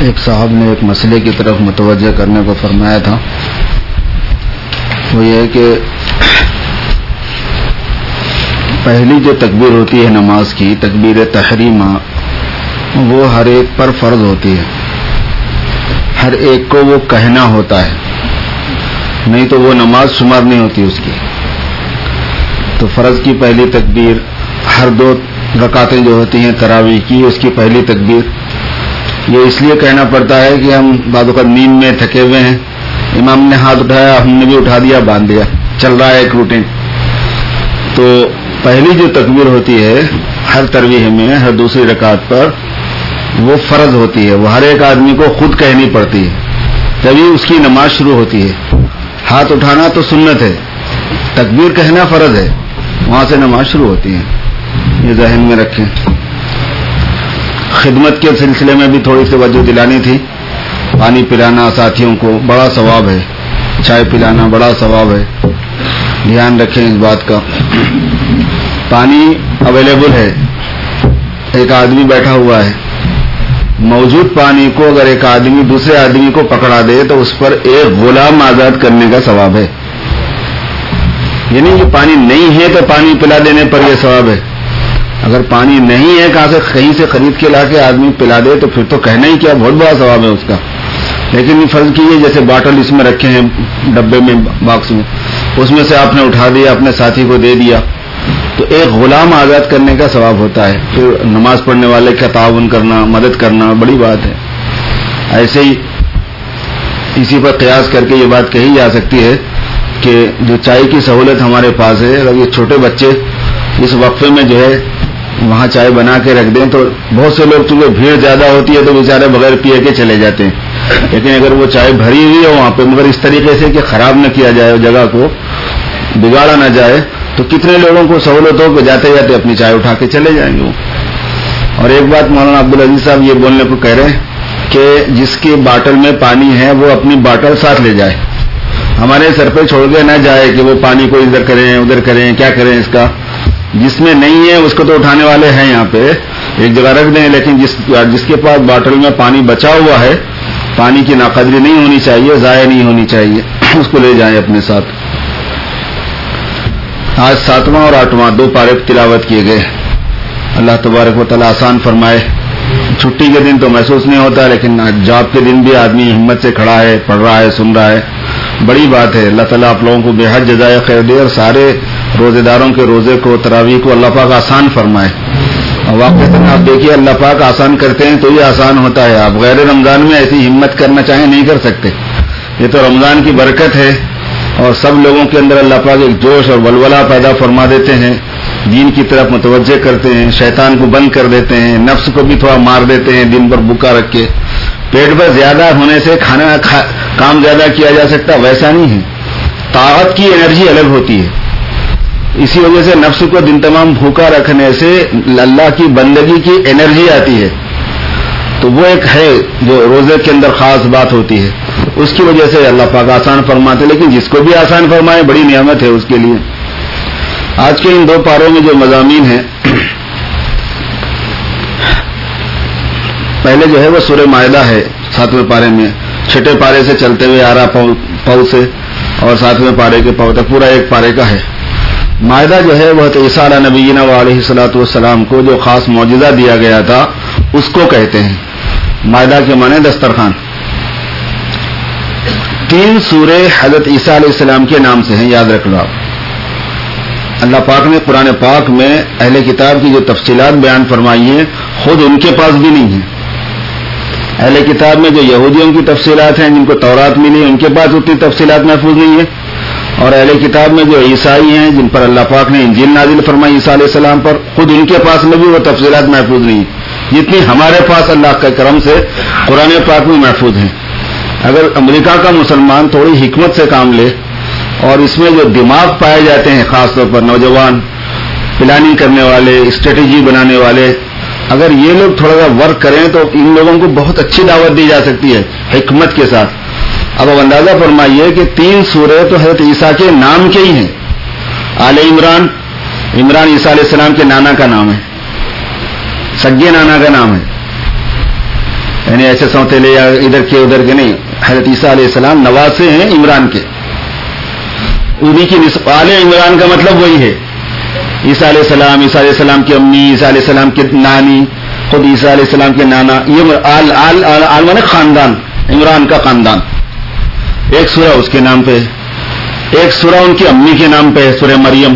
ایک صاحب نے ایک مسئلے کی طرف متوجہ کرنے کو فرمایا تھا، وہ یہ ہے کہ پہلی جو تکبیر ہوتی ہے نماز کی، تکبیر تحریمہ، وہ ہر ایک پر فرض ہوتی ہے، ہر ایک کو وہ کہنا ہوتا ہے، نہیں تو وہ نماز شمار نہیں ہوتی اس کی۔ تو فرض کی پہلی تکبیر، ہر 2 رکعتیں جو ہوتی ہیں تراویح کی، اس کی پہلی تکبیر، یہ اس لیے کہنا پڑتا ہے کہ ہم بعض اوقات نیند میں تھکے ہوئے ہیں، امام نے ہاتھ اٹھایا، ہم نے بھی اٹھا دیا، باندھ دیا، چل رہا ہے ایک روٹین۔ تو پہلی جو تکبیر ہوتی ہے ہر تراویح میں، ہر دوسری رکعت پر، وہ فرض ہوتی ہے، وہ ہر ایک آدمی کو خود کہنی پڑتی ہے، تبھی اس کی نماز شروع ہوتی ہے۔ ہاتھ اٹھانا تو سنت ہے، تکبیر کہنا فرض ہے، وہاں سے نماز شروع ہوتی ہے، یہ ذہن میں رکھیں۔ خدمت کے سلسلے میں بھی تھوڑی سی توجہ دلانی تھی۔ پانی پلانا ساتھیوں کو بڑا ثواب ہے، چائے پلانا بڑا ثواب ہے، دھیان رکھیں اس بات کا۔ پانی اویلیبل ہے، ایک آدمی بیٹھا ہوا ہے، موجود پانی کو اگر ایک آدمی دوسرے آدمی کو پکڑا دے تو اس پر ایک غلام آزاد کرنے کا ثواب ہے۔ یعنی کہ پانی نہیں ہے تو پانی پلا دینے پر یہ ثواب ہے، اگر پانی نہیں ہے کہیں سے خرید کے لا کے آدمی پلا دے تو پھر تو کہنا ہی کیا، بہت بڑا ثواب ہے اس کا۔ لیکن فرض کیجیے جیسے باٹل اس میں رکھے ہیں ڈبے میں، باکس میں، اس میں سے آپ نے اٹھا دیا، اپنے ساتھی کو دے دیا، تو ایک غلام آزاد کرنے کا ثواب ہوتا ہے۔ پھر نماز پڑھنے والے کا تعاون کرنا، مدد کرنا بڑی بات ہے۔ ایسے ہی اسی پر قیاس کر کے یہ بات کہی جا سکتی ہے کہ جو چائے کی سہولت ہمارے پاس ہے، اگر یہ چھوٹے بچے اس وقفے میں جو ہے وہاں چائے بنا کے رکھ دیں تو بہت سے لوگ، چونکہ بھیڑ زیادہ ہوتی ہے تو بیچارے بغیر پیے کے چلے جاتے ہیں، لیکن اگر وہ چائے بھری ہوئی ہے وہاں پہ، مگر اس طریقے سے کہ خراب نہ کیا جائے، جگہ کو بگاڑا نہ جائے، تو کتنے لوگوں کو سہولت ہو کہ جاتے جاتے اپنی چائے اٹھا کے چلے جائیں گے وہ۔ اور ایک بات مولانا عبدالعزیز صاحب یہ بولنے کو کہہ رہے ہیں کہ جس کی باٹل میں پانی ہے وہ اپنی باٹل ساتھ لے جائے، ہمارے سر پہ چھوڑ کے نہ جائے کہ وہ پانی کو ادھر کریں ادھر کریں، کیا کریں اس کا۔ جس میں نہیں ہے اس کو تو اٹھانے والے ہیں یہاں پہ، ایک جگہ رکھ دیں، لیکن جس کے پاس باٹل میں پانی بچا ہوا ہے، پانی کی ناقدری نہیں ہونی چاہیے، ضائع نہیں ہونی چاہیے، اس کو لے جائیں اپنے ساتھ۔ آج 7واں اور 8واں 2 پارے تلاوت کیے گئے، اللہ تبارک و تعالیٰ آسان فرمائے۔ چھٹی کے دن تو محسوس نہیں ہوتا، لیکن جاب کے دن بھی آدمی ہمت سے کھڑا ہے، پڑھ رہا ہے، سن رہا ہے، بڑی بات ہے۔ اللہ تعالیٰ آپ لوگوں کو بے حد جزائے خیر دے، اور سارے روزے داروں کے روزے کو، تراویح کو اللہ پاک آسان فرمائے۔ اور واقعی آپ دیکھیے اللہ پاک آسان کرتے ہیں تو یہ آسان ہوتا ہے، آپ غیر رمضان میں ایسی ہمت کرنا چاہیں نہیں کر سکتے۔ یہ تو رمضان کی برکت ہے، اور سب لوگوں کے اندر اللہ پاک ایک جوش اور ولولہ پیدا فرما دیتے ہیں، دین کی طرف متوجہ کرتے ہیں، شیطان کو بند کر دیتے ہیں، نفس کو بھی تھوڑا مار دیتے ہیں، دن بھر بھوکا رکھ کے۔ پیٹ پر زیادہ ہونے سے کام زیادہ کیا جا سکتا، ویسا نہیں ہے، طاقت کی انرجی الگ ہوتی ہے، اسی وجہ سے نفس کو دن تمام بھوکا رکھنے سے اللہ کی بندگی کی انرجی آتی ہے، تو وہ ایک ہے جو روزے کے اندر خاص بات ہوتی ہے، اس کی وجہ سے اللہ پاک آسان فرماتے، لیکن جس کو بھی آسان فرمائے بڑی نعمت ہے اس کے لیے۔ آج کے ان 2 پاروں میں جو مضامین ہیں، پہلے جو ہے وہ سورہ مائدہ ہے 7ویں پارے میں، 6 پارے سے چلتے ہوئے آ رہا پاؤ سے، اور 7ویں پارے کے پاؤ تک پورا 1 پارے کا ہے۔ مائدہ جو ہے وہ عیسیٰ علیہ نبینا علیہ الصلوۃ والسلام کو جو خاص معجزہ دیا گیا تھا اس کو کہتے ہیں۔ مائدہ کے معنی دسترخوان۔ 3 سورے حضرت عیسیٰ علیہ السلام کے نام سے ہیں، یاد رکھ لو آپ۔ اللہ پاک نے قرآن پاک میں اہل کتاب کی جو تفصیلات بیان فرمائی ہیں خود ان کے پاس بھی نہیں ہیں۔ اہل کتاب میں جو یہودیوں کی تفصیلات ہیں، جن کو تورات ملی، ان کے پاس اتنی تفصیلات محفوظ نہیں ہیں، اور اہل کتاب میں جو عیسائی ہیں جن پر اللہ پاک نے انجیل نازل فرمائی عیسیٰ علیہ السلام پر، خود ان کے پاس میں بھی وہ تفصیلات محفوظ نہیں ہیں جتنی ہمارے پاس اللہ کے کرم سے قرآن پاک میں محفوظ ہیں۔ اگر امریکہ کا مسلمان تھوڑی حکمت سے کام لے، اور اس میں جو دماغ پائے جاتے ہیں خاص طور پر نوجوان پلاننگ کرنے والے، اسٹریٹجی بنانے والے، اگر یہ لوگ تھوڑا سا ورک کریں تو ان لوگوں کو بہت اچھی دعوت دی جا سکتی ہے حکمت کے ساتھ۔ اب اندازہ فرمائیے کہ 3 سورے تو حضرت عیسیٰ کے نام کے ہی ہیں۔ آل عمران، عمران عیسیٰ علیہ السلام کے نانا کا نام ہے، سگے نانا کا نام ہے۔ یعنی ایسے سوتےلے یا ادھر کے ادھر کے نہیں. حضرت عیسیٰ علیہ السلام نواسے ہیں عمران کے. انہی کی آل عمران کا مطلب وہی ہے. عیسیٰ علیہ السلام، عیسیٰ علیہ السلام کی امی، عیسیٰ علیہ السلام کی نانی، خود عیسیٰ علیہ السلام کے نانا. یہ آل مانے خاندان، عمران کا خاندان. ایک سورہ اس کے نام پہ، ایک سورہ ان کی امی کے نام پہ، سورہ مریم.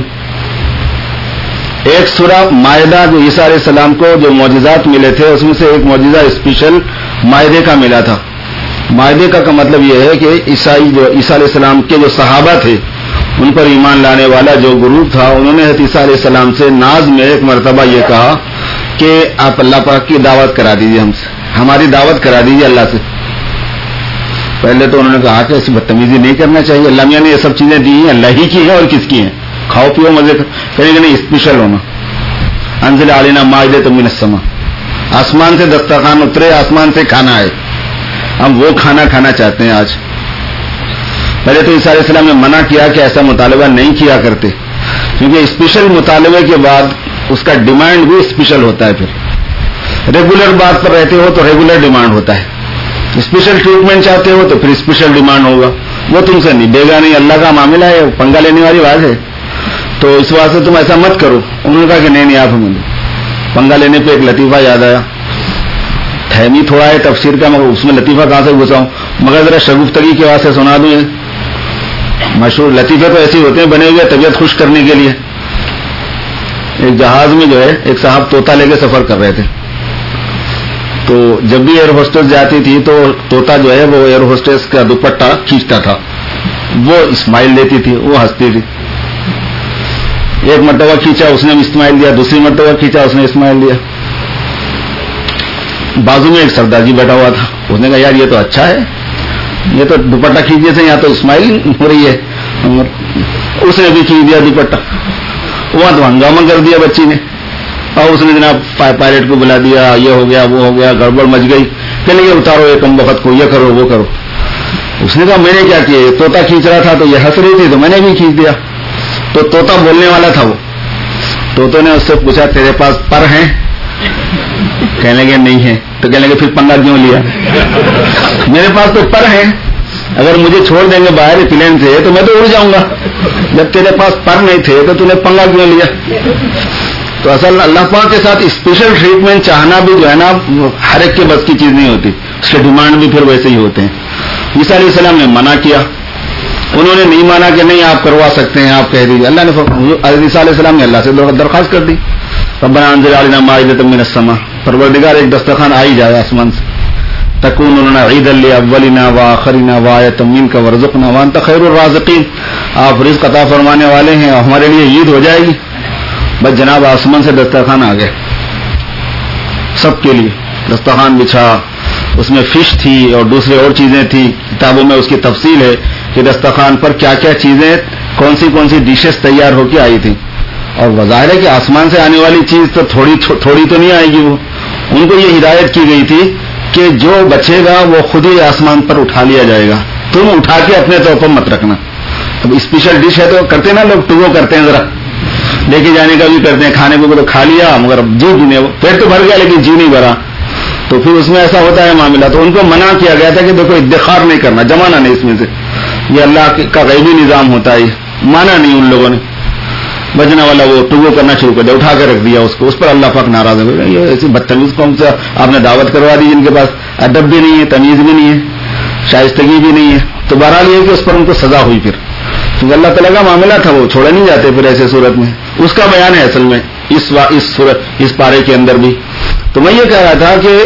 ایک سورہ مائدہ جو عیسیٰ علیہ السلام کو جو معجزات ملے تھے اس میں سے ایک معجزہ اسپیشل مائدے کا ملا تھا. مائدے کا مطلب یہ ہے کہ عیسیٰ علیہ السلام کے جو صحابہ تھے ان پر ایمان لانے والا جو گروپ تھا انہوں نے حضرت عیسیٰ علیہ السلام سے ناز میں ایک مرتبہ یہ کہا کہ آپ اللہ پاک کی دعوت کرا دیجیے، ہم سے ہماری دعوت کرا دیجیے اللہ سے. پہلے تو انہوں نے کہا کہ ایسی بدتمیزی نہیں کرنا چاہیے، اللہ میاں نے یہ سب چیزیں دی ہیں اللہ ہی کی ہیں اور کس کی ہیں، کھاؤ پیو مزے کہیں کہ نہیں اسپیشل ہونا. انزل علینا مائدۃ من السماء، آسمان سے دسترخوان اترے، آسمان سے کھانا آئے، ہم وہ کھانا کھانا چاہتے ہیں آج. پہلے تو عیسیٰ علیہ السلام نے منع کیا کہ ایسا مطالبہ نہیں کیا کرتے، کیونکہ اسپیشل مطالبے کے بعد اس کا ڈیمانڈ بھی اسپیشل ہوتا ہے. پھر ریگولر بات پر رہتے ہو تو ریگولر ڈیمانڈ ہوتا ہے، اسپیشل ٹریٹمنٹ چاہتے ہو تو پھر اسپیشل ڈیمانڈ ہوگا. وہ تم سے نہیں دے گا، نہیں، اللہ کا معاملہ ہے، پنگا لینے والی بات ہے. تو اس واسطے تم ایسا مت کرو. انہوں نے کہا کہ نہیں آپ ہمیں پنگا لینے پہ ایک لطیفہ یاد آیا. تھیمی تھوڑا ہے تفسیر کا، مگر اس میں لطیفہ کہاں سے گھساؤں، مگر ذرا شگفتگی کے واسطے سنا دوں. مشہور لطیفے تو ایسے ہوتے ہیں بنے ہوئے طبیعت خوش کرنے کے لیے. ایک جہاز میں جو ہے ایک صاحب طوطا لے کے سفر کر رہے تھے، تو جب بھی ایئر ہوسٹس جاتی تھی تو طوطا جو ہے وہ ایئر ہوسٹس کا دوپٹہ کھینچتا تھا، وہ اسمائل دیتی تھی، وہ ہنستی تھی. ایک مرتبہ کھینچا اس نے اسمائل دیا، دوسری مرتبہ کھینچا اس نے اسمائل دیا. بازو میں ایک سردار جی بیٹھا ہوا تھا، اس نے کہا یار یہ تو اچھا ہے، یہ تو دوپٹہ کھینچنے سے یہاں تو اسمائل ہو رہی ہے. اس نے بھی کھینچ دیا دوپٹہ، وہاں تو ہنگامہ کر دیا بچی نے، اور اس نے جناب پائلٹ کو بلا دیا، یہ ہو گیا وہ ہو گیا، گڑبڑ مچ گئی. کہنے لگے اتارو یہ کم بخت کو، یہ کرو وہ کرو. اس نے کہا میں نے کیا کیا، طوطا کھینچ رہا تھا تو یہ ہنس رہی تھی تو میں نے بھی کھینچ دیا. تو طوطا بولنے والا تھا، وہ طوطے نے اس سے پوچھا تیرے پاس پر ہیں؟ کہنے لگے نہیں ہے. تو کہنے لگے پھر پنگا کیوں لیا؟ میرے پاس تو پر ہیں، اگر مجھے چھوڑ دیں گے باہر پلین سے تو میں تو اڑ جاؤں گا، جب تیرے پاس پر نہیں تھے تو نے پنگا کیوں لیا؟ تو اصل اللہ پاک کے ساتھ اسپیشل ٹریٹمنٹ چاہنا بھی جو ہے نا ہر ایک کے بس کی چیز نہیں ہوتی، اس کے ڈیمانڈ بھی پھر ویسے ہی ہوتے ہیں. عیسیٰ علیہ السلام نے منع کیا، انہوں نے نہیں مانا کہ نہیں آپ کروا سکتے ہیں، آپ کہہ دیجیے. اللہ نے عیسیٰ علیہ السلام نے اللہ سے درخواست کر دی، ربنا انزل علینا مائدۃ من السماء، پروردگار ایک دسترخوان آئی جائے آسمان سے، تکون لنا عیدا لاولنا وآخرنا وآیۃ منک وارزقنا وانت خیر الرازقین، آپ رزق عطا فرمانے والے ہیں اور ہمارے لیے عید ہو جائے گی. بس جناب آسمان سے دسترخوان آ گئے، سب کے لیے دسترخوان بچھا، اس میں فش تھی اور دوسرے اور چیزیں تھیں. کتابوں میں اس کی تفصیل ہے کہ دسترخوان پر کیا کیا چیزیں، کون سی ڈشز تیار ہو کے آئی تھیں. اور وظاہر ہے کہ آسمان سے آنے والی چیز تو تھوڑی تو نہیں آئے گی. وہ ان کو یہ ہدایت کی گئی تھی کہ جو بچے گا وہ خود ہی آسمان پر اٹھا لیا جائے گا، تم اٹھا کے اپنے طور پر مت رکھنا. اب اسپیشل ڈش ہے تو کرتے نا لوگ ٹوگو کرتے ہیں، ذرا لے کے جانے کا بھی کرتے ہیں، کھانے کو تو کھا لیا مگر جی بھی نہیں، پیٹ تو بھر گیا لیکن جی نہیں بھرا، تو پھر اس میں ایسا ہوتا ہے معاملہ. تو ان کو منع کیا گیا تھا کہ دیکھو ادخار نہیں کرنا، جمانا نہیں اس میں سے، یہ اللہ کا غیبی نظام ہوتا ہے. مانا نہیں ان لوگوں نے، بجنا والا وہ ٹوگو کرنا شروع کر دیا، اٹھا کے رکھ دیا اس کو. اس پر اللہ پاک ناراض ہو گیا، یہ ایسی بدتمیز قوم سے آپ نے دعوت کروا دی جن کے پاس ادب بھی نہیں ہے، تمیز بھی نہیں ہے، شائستگی بھی نہیں ہے. تو بہرحال یہ کہ اس پر ان کو سزا ہوئی پھر، کیونکہ اللہ تعالیٰ کا معاملہ تھا، وہ چھوڑے نہیں جاتے پھر ایسے صورت میں. اس کا بیان ہے اصل میں اس پارے کے اندر بھی. تو میں یہ کہہ رہا تھا کہ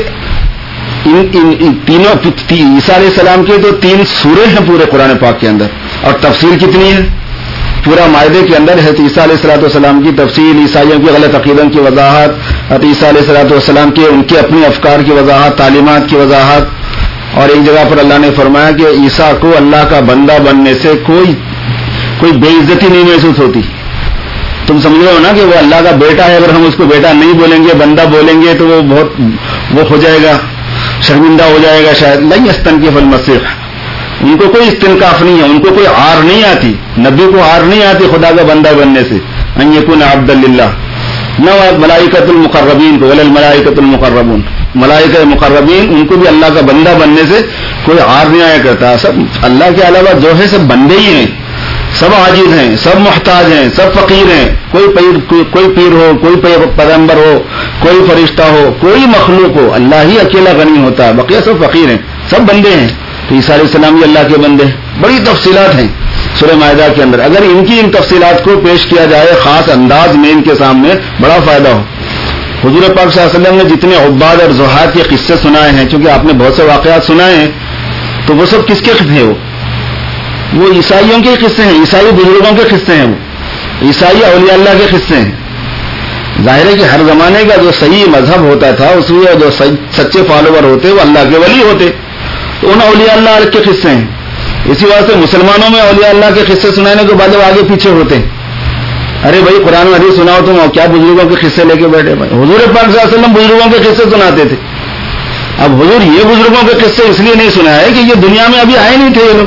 ان تینوں عیسیٰ علیہ السلام کے تو 3 سورے ہیں پورے قرآن پاک کے اندر، اور تفصیل کتنی ہے پورا مائدے کے اندر ہے. عیسیٰ علیہ السلام کی تفصیل، عیسائیوں کی غلط عقیدوں کی وضاحت، عیسیٰ علیہ السلام کے ان کے اپنے افکار کی وضاحت، تعلیمات کی وضاحت. اور ایک جگہ پر اللہ نے فرمایا کہ عیسیٰ کو اللہ کا بندہ بننے سے کوئی بے عزتی نہیں محسوس ہوتی. تم سمجھ رہے ہو نا کہ وہ اللہ کا بیٹا ہے، اگر ہم اس کو بیٹا نہیں بولیں گے، بندہ بولیں گے تو وہ ہو جائے گا، شرمندہ ہو جائے گا شاید. لن یستنکف المسیح، ان کو کوئی استنکاف نہیں ہے، ان کو کوئی عار نہیں آتی، نبی کو عار نہیں آتی خدا کا بندہ بننے سے. ان یکون عبدا للہ، نہ ملائکۃ المقربین کو، ولا الملائکۃ المقربون، ملائکہ مقربین ان کو بھی اللہ کا بندہ بننے سے کوئی عار نہیں آیا کرتا. سب اللہ کے علاوہ جو ہے سب بندے ہی ہیں، سب عاجز ہیں، سب محتاج ہیں، سب فقیر ہیں. کوئی پیر ہو، کوئی پیغمبر ہو، کوئی فرشتہ ہو، کوئی مخلوق ہو، اللہ ہی اکیلا غنی ہوتا ہے، بقیہ سب فقیر ہیں، سب بندے ہیں. تو عیسیٰ علیہ السلام بھی اللہ کے بندے ہیں. بڑی تفصیلات ہیں سورہ مائدہ کے اندر. اگر ان تفصیلات کو پیش کیا جائے خاص انداز میں ان کے سامنے بڑا فائدہ ہو. حضور پاک صلی اللہ علیہ وسلم نے جتنے عباد اور زہاد کے قصے سنائے ہیں، چونکہ آپ نے بہت سے واقعات سنائے ہیں، تو وہ سب کس کے ہیں؟ وہ عیسائیوں کے قصے ہیں، عیسائی بزرگوں کے قصے ہیں، وہ عیسائی اولیاء اللہ کے قصے ہیں. ظاہر ہے کہ ہر زمانے کا جو صحیح مذہب ہوتا تھا اس میں جو سچے فالوور ہوتے وہ اللہ کے ولی ہوتے، تو ان اولیاء اللہ کے قصے ہیں. اسی واسطے مسلمانوں میں اولیاء اللہ کے قصے سنانے کے بعد آگے پیچھے ہوتے ہیں. ارے بھائی قرآن و حدیث سناؤ تم، کیا بزرگوں کے قصے لے کے بیٹھے؟ بھائی حضور پاک صلی اللہ علیہ وسلم بزرگوں کے قصے سناتے تھے. اب حضور یہ بزرگوں کے قصے اس لیے نہیں سنائے کہ یہ دنیا میں ابھی آئے نہیں تھے یہ لوگ.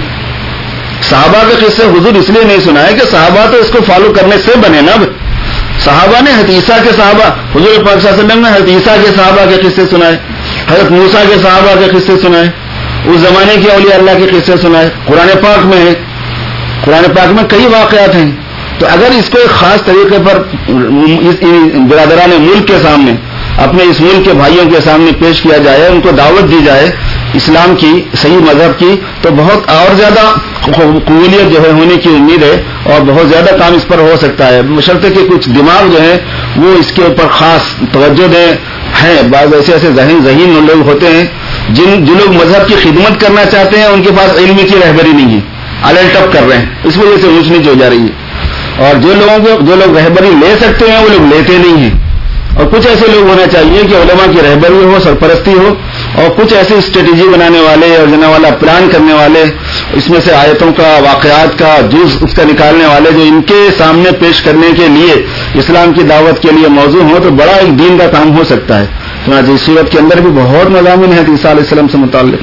صحابہ کے قصے حضور اس لیے نہیں سنائے کہ صحابہ تو اس کو فالو کرنے سے بنے نا. صحابہ نے حضرت عیسیٰ کے صحابہ، حضور پاک صلی اللہ علیہ وسلم نے حضرت عیسیٰ کے صحابہ کے قصے سنائے، حضرت موسیٰ کے صحابہ کے قصے سنائے، اس زمانے کے اولیاء اللہ کے قصے سنائے. قرآن پاک میں ہے، قرآن پاک میں کئی واقعات ہیں. تو اگر اس کو ایک خاص طریقے پر برادران ملک کے سامنے، اپنے اس ملک کے بھائیوں کے سامنے پیش کیا جائے، ان کو دعوت دی جائے اسلام کی، صحیح مذہب کی، تو بہت اور زیادہ قبولیت جو ہے ہونے کی امید ہے اور بہت زیادہ کام اس پر ہو سکتا ہے، بشرطے کہ کچھ دماغ جو ہے وہ اس کے اوپر خاص توجہ دیں. ہیں بعض ایسے ذہین لوگ ہوتے ہیں جو لوگ مذہب کی خدمت کرنا چاہتے ہیں، ان کے پاس علم کی رہبری نہیں ہے، الٹ ٹپ کر رہے ہیں، اس وجہ سے اونچ نیچ ہو جا رہی ہے. اور جو لوگ رہبری لے سکتے ہیں وہ لوگ لیتے نہیں ہیں. اور کچھ ایسے لوگ ہونا چاہیے کہ علماء کی رہبری ہو، سرپرستی ہو، اور کچھ ایسی اسٹریٹجی بنانے والے اور جنا والا پلان کرنے والے، اس میں سے آیتوں کا، واقعات کا جز اس کا نکالنے والے، جو ان کے سامنے پیش کرنے کے لیے اسلام کی دعوت کے لیے موضوع ہوں، تو بڑا ایک دین کا کام ہو سکتا ہے. چنانچہ اس صورت کے اندر بھی بہت مضامین ہیں عیسیٰ علیہ السلام سے متعلق.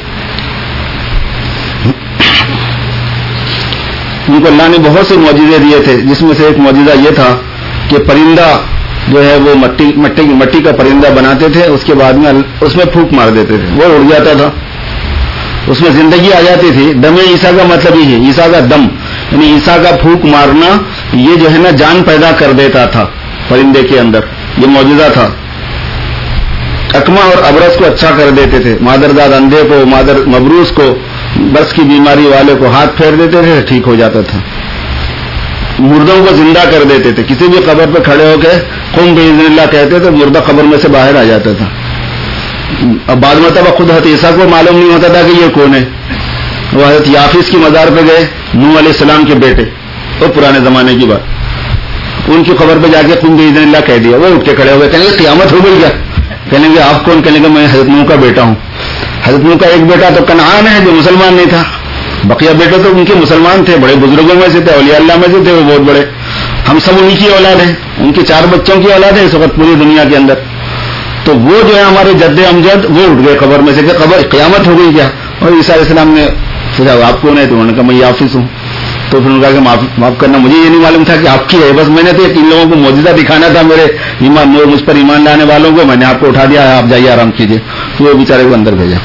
ان کو اللہ نے بہت سے معجزے دیے تھے، جس میں سے ایک معجزہ یہ تھا کہ پرندہ جو ہے وہ مٹی کا پرندہ بناتے تھے، اس کے بعد میں اس میں پھونک مار دیتے تھے، وہ اڑ جاتا تھا، اس میں زندگی آ جاتی تھی. دم عیسیٰ کا مطلب ہی ہے، عیسیٰ کا دم یعنی عیسیٰ کا پھونک مارنا، یہ جو ہے نا جان پیدا کر دیتا تھا پرندے کے اندر. یہ معجزہ تھا. اکما اور ابرص کو اچھا کر دیتے تھے، مادرداد اندھے کو، مبروس کو، برس کی بیماری والے کو ہاتھ پھیر دیتے تھے، ٹھیک ہو جاتا تھا. مردوں کو زندہ کر دیتے تھے، کسی بھی قبر پہ کھڑے ہو کے قم باذن اللہ کہتے تو مردہ قبر میں سے باہر آ جاتا تھا. اب بعد مرتبہ خود حضرت عیسیٰ کو معلوم نہیں ہوتا تھا کہ یہ کون ہے. وہ حضرت یافیس کی مزار پہ گئے، نوح علیہ السلام کے بیٹے، وہ پرانے زمانے کی بات، ان کی قبر پہ جا کے قم باذن اللہ کہہ دیا. وہ اٹھ کے کھڑے ہو گئے، کہنے لگے قیامت ہو گئی کیا؟ کہنے لگے آپ کون؟ کہنے لگے میں حضرت نوح کا بیٹا ہوں. حضرت نوح کا ایک بیٹا تو کنعان ہے جو مسلمان نہیں تھا، بقیہ بیٹے تو ان کے مسلمان تھے، بڑے بزرگوں میں سے تھے، اولیاء اللہ میں سے تھے، وہ بہت بڑے. ہم سب انہی کی اولاد ہیں، ان کے 4 بچوں کی اولاد ہے اس وقت پوری دنیا کے اندر. تو وہ جو ہے ہمارے جد امجد، وہ اٹھ گئے قبر میں سے کہ قبر قیامت ہو گئی کیا؟ اور عیسیٰ علیہ السلام نے پوچھا آپ کون ہے؟ تو انہوں نے کہا میں یافیس ہوں. تو پھر انہوں نے کہا کہ معاف کرنا، مجھے یہ نہیں معلوم تھا کہ آپ کی ہے، بس میں نے تو ان لوگوں کو معجزہ دکھانا تھا، میرے مجھ پر ایمان لانے والوں کو، میں نے آپ کو اٹھا دیا، آپ جائیے آرام کیجیے. تو وہ بیچارے کو اندر بھیجا.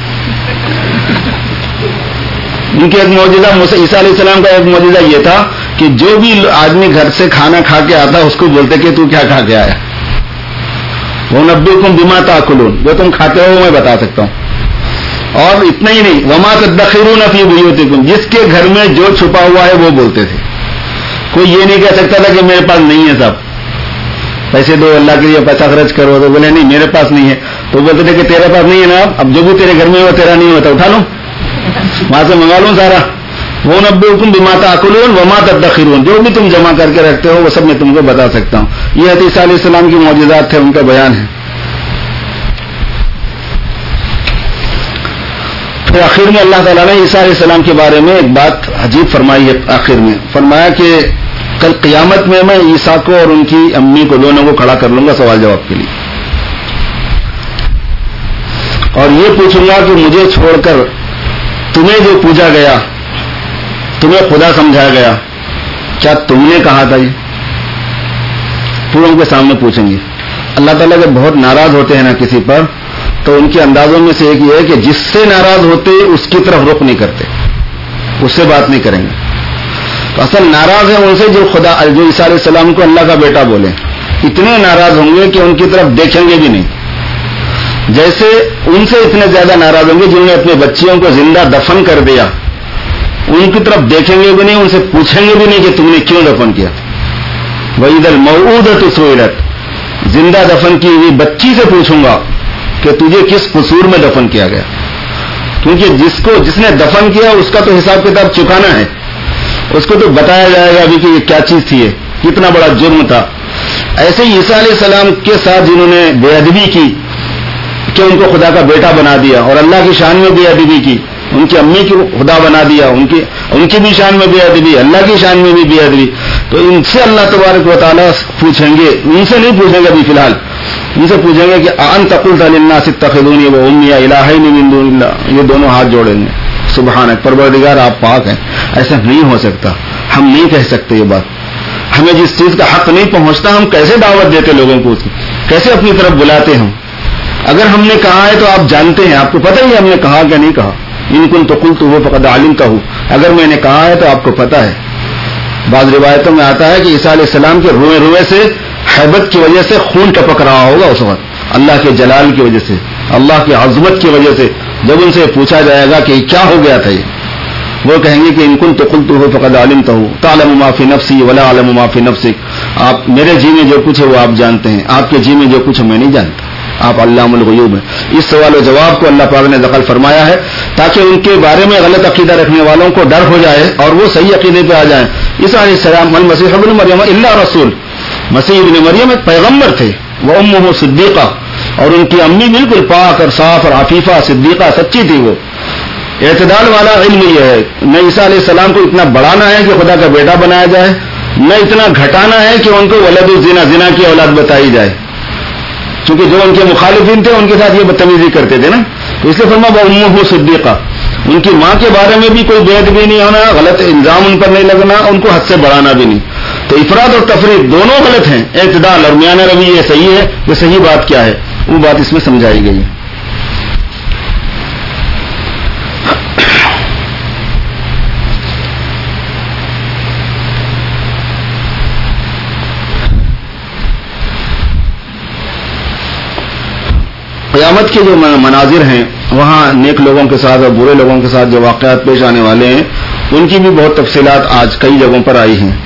ان کے ایک معجزہ عیسیٰ علیہ السلام کا ایک معجزہ یہ تھا کہ جو بھی آدمی گھر سے کھانا کھا کے آتا اس کو بولتے کہ تو کیا کھا کے آیا؟ وَنَبِّئُكُم بِمَا تَأْكُلُونَ، جو تم کھاتے ہو میں بتا سکتا ہوں. اور اتنا ہی نہیں، وَمَا تَدَّخِرُونَ فِي بُيُوتِكُم، جس کے گھر میں جو چھپا ہوا ہے وہ بولتے تھے. کوئی یہ نہیں کہہ سکتا تھا کہ میرے پاس نہیں ہے، صاحب پیسے دو اللہ کے لیے، پیسہ خرچ کرو، تو بولے نہیں میرے پاس نہیں ہے. تو بولتے تھے کہ تیرے پاس نہیں ہے نا، اب جو بھی تیرے گھر میں ہو تیرا نہیں ہوتا، اٹھا لوں وہاں سے منگا لوں سارا. وَنَبِّئُكُم بِمَا تَأْكُلُونَ وَمَا تَدَّخِرُونَ، جو بھی تم جمع کر کے رکھتے ہو وہ سب میں تم کو بتا سکتا ہوں. یہ حضرت عیسیٰ علیہ السلام کی معجزات تھے، ان کا بیان ہے. پھر آخر میں اللہ تعالیٰ نے عیسیٰ علیہ السلام کے بارے میں ایک بات عجیب فرمائی ہے. آخر میں فرمایا کہ کل قیامت میں عیسیٰ کو اور ان کی امی کو دونوں کو کھڑا کر لوں گا سوال جواب کے لیے، اور یہ پوچھوں گا کہ مجھے چھوڑ کر تمہیں جو پوجا گیا، تمہیں خدا سمجھایا گیا، کیا تم نے کہا تھا؟ یہ کافروں کے سامنے پوچھیں گے. اللہ تعالیٰ جب بہت ناراض ہوتے ہیں نا کسی پر تو ان کے اندازوں میں سے ایک یہ ہے کہ جس سے ناراض ہوتے اس کی طرف رخ نہیں کرتے, اس سے بات نہیں کریں گے. تو اصل ناراض ہے ان سے جو عیسیٰ علیہ السلام کو اللہ کا بیٹا بولے, اتنے ناراض ہوں گے کہ ان کی طرف دیکھیں گے بھی نہیں. جیسے ان سے اتنے زیادہ ناراض ہوں گے جنہوں نے اپنے بچیوں کو زندہ دفن کر دیا, ان کی طرف دیکھیں گے بھی نہیں, ان سے پوچھیں گے بھی نہیں کہ تم نے کیوں دفن کیا. وَإِذَا الْمَوْءُودَةُ سُئِلَتْ, زندہ دفن کی ہوئی بچی سے پوچھوں گا کہ تجھے کس قصور میں دفن کیا گیا, کیونکہ جس نے دفن کیا اس کا تو حساب کتاب چکانا ہے, اس کو تو بتایا جائے گا ابھی کہ یہ کیا چیز تھی, کتنا بڑا جرم تھا. ایسے ہی عیسیٰ علیہ السلام کے ساتھ جنہوں نے بے ادبی کی کہ ان کو خدا کا بیٹا بنا دیا اور اللہ کی شان میں بے ادبی کی, ان کی امی کو خدا بنا دیا, ان کی بھی شان میں بے ادبی, اللہ کی شان میں بھی بے ادبی, تو ان سے اللہ تبارک و تعالیٰ پوچھیں گے. ان سے نہیں پوچھیں گے ابھی فی الحال, ان سے پوچھیں گے کہ انت قلت للناس اتخذونی وامي الہین من دون اللہ. یہ دونوں ہاتھ جوڑیں گے, سبحانک پروردگار آپ پاک ہیں, ایسا نہیں ہو سکتا, ہم نہیں کہہ سکتے یہ بات, ہمیں جس چیز کا حق نہیں پہنچتا ہم کیسے دعوت دیتے لوگوں کو, اس کی کیسے اپنی طرف بلاتے ہم. اگر ہم نے کہا ہے تو آپ جانتے ہیں, آپ کو پتہ ہی ہے ہم نے کہا کیا نہیں کہا. ان کنت قلتہ فقد علمتہ, اگر میں نے کہا ہے تو آپ کو پتہ ہے. بعض روایتوں میں آتا ہے کہ عیسیٰ علیہ السلام کے روئے روئے سے حیبت کی وجہ سے خون ٹپک رہا ہوگا اس وقت, اللہ کے جلال کی وجہ سے, اللہ کی عظمت کی وجہ سے. جب ان سے پوچھا جائے گا کہ کیا ہو گیا تھا, یہ وہ کہیں گے کہ ان کنت قلتہ فقد علمتہ تعلم ما فی نفسی ولا اعلم ما فی نفسک, آپ میرے جی میں جو کچھ ہے وہ آپ جانتے ہیں, آپ کے جی میں جو کچھ ہے میں نہیں جانتا, آپ علام الغیوب ہیں. اس سوال و جواب کو اللہ پاک نے دخل فرمایا ہے تاکہ ان کے بارے میں غلط عقیدہ رکھنے والوں کو ڈر ہو جائے اور وہ صحیح عقیدے پہ آ جائیں. عیسیٰ علیہ السلام المسیح ابن مریم الا رسول, مسیح ابن مریم ایک پیغمبر تھے, وہ امہ صدیقہ, اور ان کی امی بالکل پاک اور صاف اور عفیفہ صدیقہ سچی تھی. وہ اعتدال والا علم یہ ہے, نہ عیسیٰ علیہ السلام کو اتنا بڑھانا ہے کہ خدا کا بیٹا بنایا جائے, نہ اتنا گھٹانا ہے کہ ان کو ولد الزنا, زنا کی اولاد بتائی جائے, کیونکہ جو ان کے مخالفین تھے ان کے ساتھ یہ بدتمیزی کرتے تھے نا. اس لیے فرمایا وہ امہ صدیقہ, ان کی ماں کے بارے میں بھی کوئی بے ادبی نہیں ہونا, غلط الزام ان پر نہیں لگنا, ان کو حد سے بڑھانا بھی نہیں. تو افراد اور تفرید دونوں غلط ہیں, اعتدال اور میانہ روی یہ صحیح ہے. یہ صحیح بات کیا ہے وہ بات اس میں سمجھائی گئی ہے. قیامت کے جو مناظر ہیں وہاں نیک لوگوں کے ساتھ اور برے لوگوں کے ساتھ جو واقعات پیش آنے والے ہیں ان کی بھی بہت تفصیلات آج کئی جگہوں پر آئی ہیں.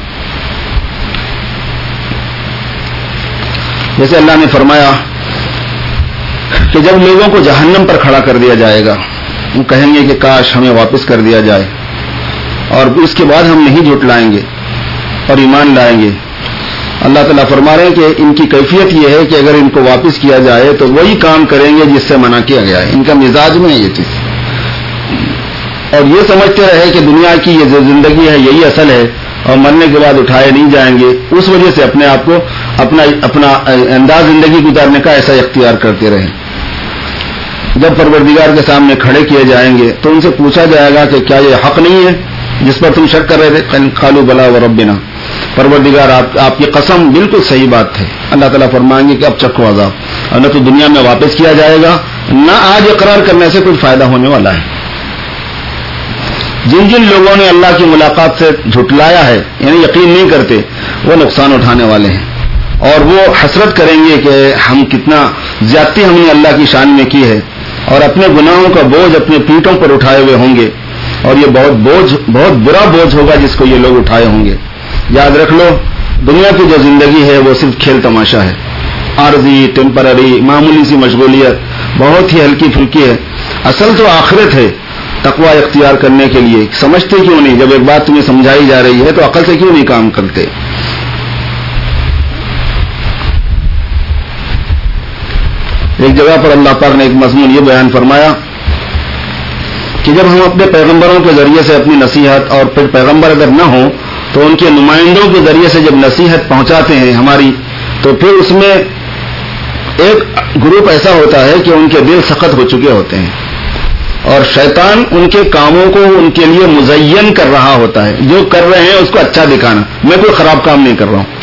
جیسے اللہ نے فرمایا کہ جب لوگوں کو جہنم پر کھڑا کر دیا جائے گا وہ کہیں گے کہ کاش ہمیں واپس کر دیا جائے, اور اس کے بعد ہم نہیں جھٹلائیں گے اور ایمان لائیں گے. اللہ تعالیٰ فرما رہے ہیں کہ ان کی کیفیت یہ ہے کہ اگر ان کو واپس کیا جائے تو وہی کام کریں گے جس سے منع کیا گیا ہے. ان کا مزاج میں ہے یہ چیز, اور یہ سمجھتے رہے کہ دنیا کی یہ جو زندگی ہے یہی اصل ہے اور مرنے کے بعد اٹھائے نہیں جائیں گے. اس وجہ سے اپنے آپ کو اپنا انداز زندگی گزارنے کا ایسا اختیار کرتے رہے. جب پروردگار کے سامنے کھڑے کیے جائیں گے تو ان سے پوچھا جائے گا کہ کیا یہ حق نہیں ہے جس پر تم شک کر رہے تھے؟ قالوا بلا وربنا, پروردگار آپ کی قسم بالکل صحیح بات ہے. اللہ تعالیٰ فرمائیں گے کہ اب چکھو عذاب, اور نہ تو دنیا میں واپس کیا جائے گا, نہ آج اقرار کرنے سے کوئی فائدہ ہونے والا ہے. جن جن لوگوں نے اللہ کی ملاقات سے جھٹلایا ہے یعنی یقین نہیں کرتے, وہ نقصان اٹھانے والے ہیں, اور وہ حسرت کریں گے کہ ہم کتنا زیادتی ہم نے اللہ کی شان میں کی ہے, اور اپنے گناہوں کا بوجھ اپنے پیٹھوں پر اٹھائے ہوئے ہوں گے, اور یہ بہت برا بوجھ ہوگا جس کو یہ لوگ اٹھائے ہوں گے. یاد رکھ لو دنیا کی جو زندگی ہے وہ صرف کھیل تماشا ہے, عارضی, ٹیمپرری, معمولی سی مشغولیت, بہت ہی ہلکی پھلکی ہے. اصل تو آخرت ہے تقوی اختیار کرنے کے لیے. سمجھتے کیوں نہیں؟ جب ایک بات تمہیں سمجھائی جا رہی ہے تو عقل سے کیوں نہیں کام کرتے؟ ایک جگہ پر اللہ پاک نے ایک مضمون یہ بیان فرمایا کہ جب ہم اپنے پیغمبروں کے ذریعے سے اپنی نصیحت, اور پھر پیغمبر اگر نہ ہوں تو ان کے نمائندوں کے ذریعے سے جب نصیحت پہنچاتے ہیں ہماری, تو پھر اس میں ایک گروپ ایسا ہوتا ہے کہ ان کے دل سخت ہو چکے ہوتے ہیں, اور شیطان ان کے کاموں کو ان کے لیے مزین کر رہا ہوتا ہے. جو کر رہے ہیں اس کو اچھا دکھانا, میں کوئی خراب کام نہیں کر رہا ہوں,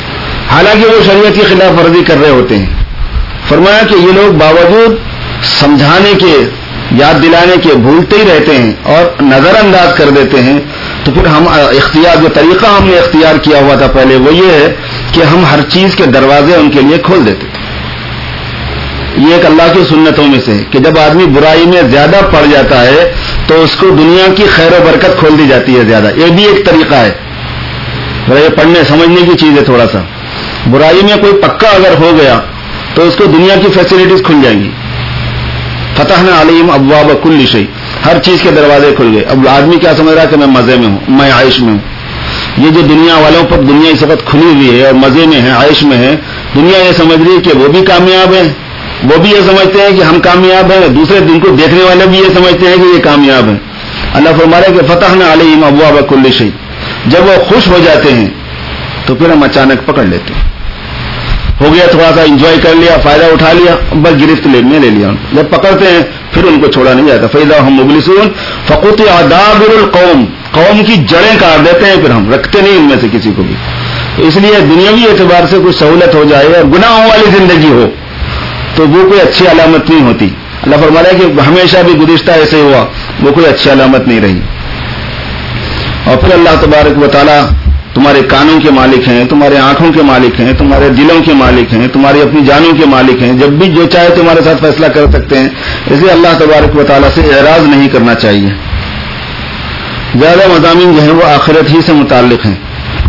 حالانکہ وہ شریعت کی خلاف ورزی کر رہے ہوتے ہیں. فرمایا کہ یہ لوگ باوجود سمجھانے کے، یاد دلانے کے، بھولتے ہی رہتے ہیں اور نظر انداز کر دیتے ہیں. تو پھر ہم جو طریقہ ہم نے اختیار کیا ہوا تھا پہلے وہ یہ ہے کہ ہم ہر چیز کے دروازے ان کے لیے کھول دیتے تھے. یہ ایک اللہ کی سنتوں میں سے کہ جب آدمی برائی میں زیادہ پڑ جاتا ہے تو اس کو دنیا کی خیر و برکت کھول دی جاتی ہے زیادہ. یہ بھی ایک طریقہ ہے، یہ پڑھنے سمجھنے کی چیز ہے. تھوڑا سا برائی میں کوئی پکا اگر ہو گیا تو اس کو دنیا کی فیسلٹیز کھل جائیں گی. فتحنا علیہم ابواب کل شیء، ہر چیز کے دروازے کھل گئے. اب آدمی کیا سمجھ رہا ہے کہ میں مزے میں ہوں، میں عائش میں ہوں. یہ جو دنیا والوں پر دنیا اس وقت کھلی ہوئی ہے اور مزے میں ہے، عائش میں ہے، دنیا یہ سمجھ رہی ہے کہ وہ بھی کامیاب ہیں، وہ بھی یہ سمجھتے ہیں کہ ہم کامیاب ہیں، دوسرے دن کو دیکھنے والے بھی یہ سمجھتے ہیں کہ یہ کامیاب ہیں. اللہ فرما رہا ہے کہ فتحنا علیہم ابواب کل شیء. جب وہ خوش ہو جاتے ہیں تو پھر ہم اچانک پکڑ لیتے ہیں. ہو گیا تھوڑا سا انجوائے کر لیا، فائدہ اٹھا لیا، بس گرفت لے لیا. جب پکڑتے ہیں پھر ان کو چھوڑا نہیں جاتا. فَإِذَا هُمْ مُبْلِسُونَ فَقُطِعَ دَابِرُ الْقَوْمِ، قوم کی جڑیں کاٹ دیتے ہیں، پھر ہم رکھتے نہیں ان میں سے کسی کو بھی. اس لیے دنیاوی اعتبار سے کچھ سہولت ہو جائے اور گناہوں والی زندگی ہو تو وہ کوئی اچھی علامت نہیں ہوتی. اللہ فرما رہا ہے کہ ہمیشہ بھی گزشتہ ایسے ہوا، وہ کوئی اچھی علامت نہیں رہی. اور پھر اللہ تبارک و تعالیٰ تمہارے کانوں کے مالک ہیں، تمہارے آنکھوں کے مالک ہیں، تمہارے دلوں کے مالک ہیں، تمہاری اپنی جانوں کے مالک ہیں. جب بھی جو چاہے تمہارے ساتھ فیصلہ کر سکتے ہیں. اس لیے اللہ تبارک و تعالیٰ سے اعراض نہیں کرنا چاہیے. زیادہ مضامین جو ہیں وہ آخرت ہی سے متعلق ہیں.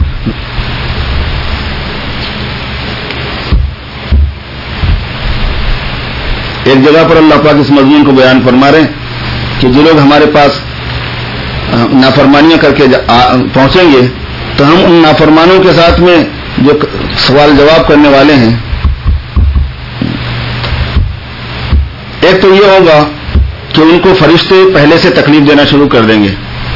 ایک جگہ پر اللہ پاک اس مضمون کو بیان فرما رہے ہیں کہ جو لوگ ہمارے پاس نافرمانیاں کر کے پہنچیں گے تو ہم ان نافرمانوں کے ساتھ میں جو سوال جواب کرنے والے ہیں، ایک تو یہ ہوگا کہ ان کو فرشتے پہلے سے تکلیف دینا شروع کر دیں گے.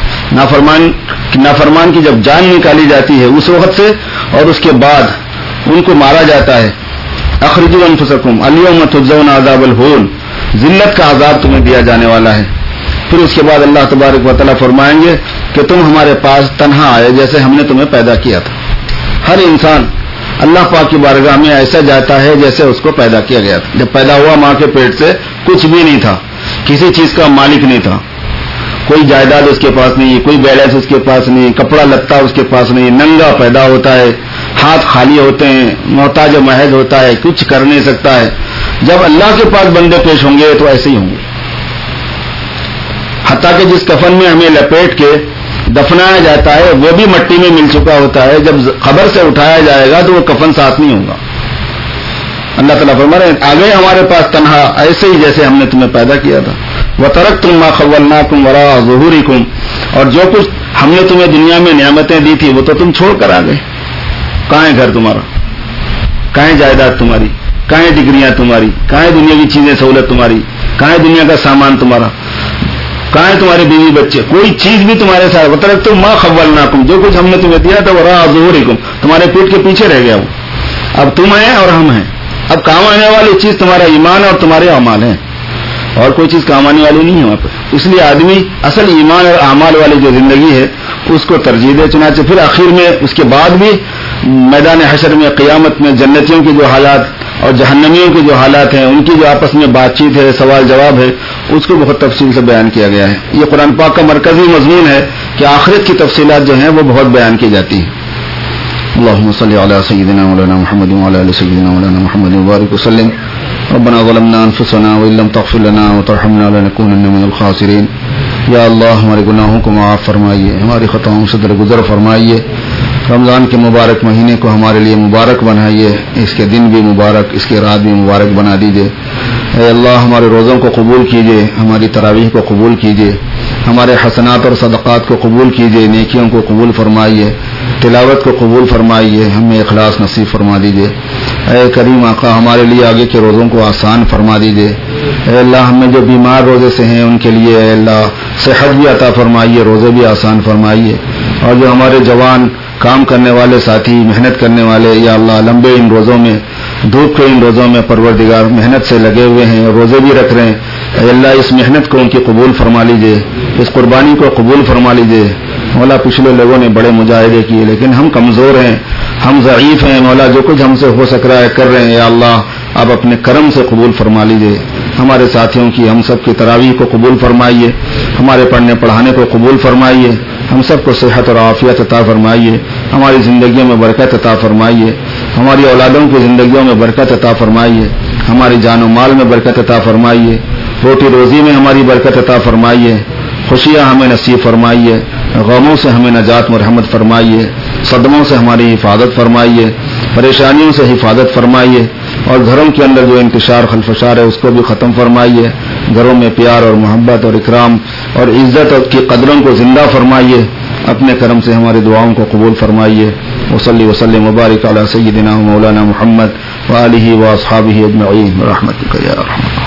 نافرمان کی جب جان نکالی جاتی ہے اس وقت سے اور اس کے بعد ان کو مارا جاتا ہے. اخرجوا انفسکم الیوم تجزون عذاب الہون، ذلت کا عذاب تمہیں دیا جانے والا ہے. پھر اس کے بعد اللہ تبارک و تعالیٰ فرمائیں گے کہ تم ہمارے پاس تنہا آئے جیسے ہم نے تمہیں پیدا کیا تھا. ہر انسان اللہ پاک کی بارگاہ میں ایسا جاتا ہے جیسے اس کو پیدا کیا گیا تھا. جب پیدا ہوا ماں کے پیٹ سے کچھ بھی نہیں تھا، کسی چیز کا مالک نہیں تھا، کوئی جائیداد اس کے پاس نہیں، کوئی بیلنس اس کے پاس نہیں، کپڑا لتا اس کے پاس نہیں، ننگا پیدا ہوتا ہے، ہاتھ خالی ہوتے ہیں، محتاج محض ہوتا ہے، کچھ کر نہیں سکتا ہے. جب اللہ کے پاس بندے پیش ہوں گے تو ایسے ہی ہوں گے. حتیٰ کہ جس کفن میں ہمیں لپیٹ کے دفنایا جاتا ہے وہ بھی مٹی میں مل چکا ہوتا ہے. جب قبر سے اٹھایا جائے گا تو وہ کفن ساتھ نہیں ہوگا. اللہ تعالیٰ فرما رہے ہیں آ گئے ہمارے پاس تنہا ایسے ہی جیسے ہم نے تمہیں پیدا کیا تھا. وَتَرَكْتُم مَّا خَوَّلْنَاكُمْ وَرَاءَ ظُهُورِكُمْ، اور جو کچھ ہم نے تمہیں دنیا میں نعمتیں دی تھی وہ تو تم چھوڑ کر آ گئے. کہاں ہے گھر تمہارا؟ کہاں ہے جائیداد تمہاری؟ کہاں ہے ڈگریاں تمہاری؟ کہاں ہے دنیا کی چیزیں سہولت تمہاری؟ کہاں ہے دنیا کا سامان تمہارا؟ کہاں ہے تمہارے بیوی بچے؟ کوئی چیز بھی تمہارے ساتھ. وَتَرَكْتُم مَّا خَوَّلْنَاكُمْ، جو کچھ ہم نے تمہیں دیا تھا وَرَاءَ ظُهُورِكُمْ، تمہارے پیٹ کے پیچھے رہ گیا وہ. اب تم ہیں اور ہم ہیں. اب کام آنے والی چیز تمہارا ایمان اور تمہارے اعمال ہیں، اور کوئی چیز کام آنے والی نہیں ہے وہاں پہ. اس لیے آدمی اصل ایمان اور اعمال والی جو زندگی ہے اس کو ترجیح دے. چنانچہ پھر آخر میں اس کے بعد بھی میدان حشر میں قیامت میں جنتیوں کے جو حالات اور جہنمیوں کے جو حالات ہیں ان کی جو آپس میں بات چیت ہے، سوال جواب ہے، اس کو بہت تفصیل سے بیان کیا گیا ہے. یہ قرآن پاک کا مرکزی مضمون ہے کہ آخرت کی تفصیلات جو ہیں وہ بہت بیان کی جاتی ہیں. اللهم صل على سيدنا مولانا محمد وعلى ال سيدنا مولانا محمد وبارك وسلم. ربنا ظلمنا انفسنا وان لم تغفر لنا وترحمنا لنكونن من الخاسرين. یا اللہ ہمارے گناہوں کو معاف فرمائیے، ہماری خطاؤں سے درگزر فرمائیے. رمضان کے مبارک مہینے کو ہمارے لیے مبارک بنائیے، اس کے دن بھی مبارک، اس کی رات بھی مبارک بنا دیجیے. اے اللہ ہمارے روزوں کو قبول کیجیے، ہماری تراویح کو قبول کیجیے، ہمارے حسنات اور صدقات کو قبول کیجیے، نیکیوں کو قبول فرمائیے، تلاوت کو قبول فرمائیے، ہمیں اخلاص نصیب فرما دیجیے. اے کریم آقا ہمارے لیے آگے کے روزوں کو آسان فرما دیجیے. اے اللہ ہمیں جو بیمار روزے سے ہیں ان کے لیے اے اللہ صحت بھی عطا فرمائیے، روزے بھی آسان فرمائیے. اور جو ہمارے جوان کام کرنے والے ساتھی، محنت کرنے والے، یا اللہ لمبے ان روزوں میں، دھوپ کے ان روزوں میں پروردگار محنت سے لگے ہوئے ہیں، روزے بھی رکھ رہے ہیں، اے اللہ اس محنت کو ان کی قبول فرما لیجیے، اس قربانی کو قبول فرما لیجیے. مولا پچھلے لوگوں نے بڑے مجاہدے کیے لیکن ہم کمزور ہیں، ہم ضعیف ہیں مولا، جو کچھ ہم سے ہو سک رہا ہے کر رہے ہیں، یا اللہ آپ اپنے کرم سے قبول فرما لیجیے. ہمارے ساتھیوں کی، ہم سب کی تراویح کو قبول فرمائیے، ہمارے پڑھنے پڑھانے کو قبول فرمائیے، ہم سب کو صحت اور عافیت عطا فرمائیے، ہماری زندگیوں میں برکت عطا فرمائیے، ہماری اولادوں کی زندگیوں میں برکت عطا فرمائیے، ہماری جان و مال میں برکت عطا فرمائیے، روٹی روزی میں ہماری برکت عطا فرمائیے، خوشیاں ہمیں نصیب فرمائیے، غموں سے ہمیں نجات مرحمت فرمائیے، صدموں سے ہماری حفاظت فرمائیے، پریشانیوں سے حفاظت فرمائیے، اور گھروں کے اندر جو انتشار خلفشار ہے اس کو بھی ختم فرمائیے. گھروں میں پیار اور محبت اور اکرام اور عزت کی قدروں کو زندہ فرمائیے. اپنے کرم سے ہماری دعاؤں کو قبول فرمائیے. وصلی وسلم مبارک علی سیدنا مولانا محمد وآلہ واصحابہ اجمعین برحمتک یا ارحم.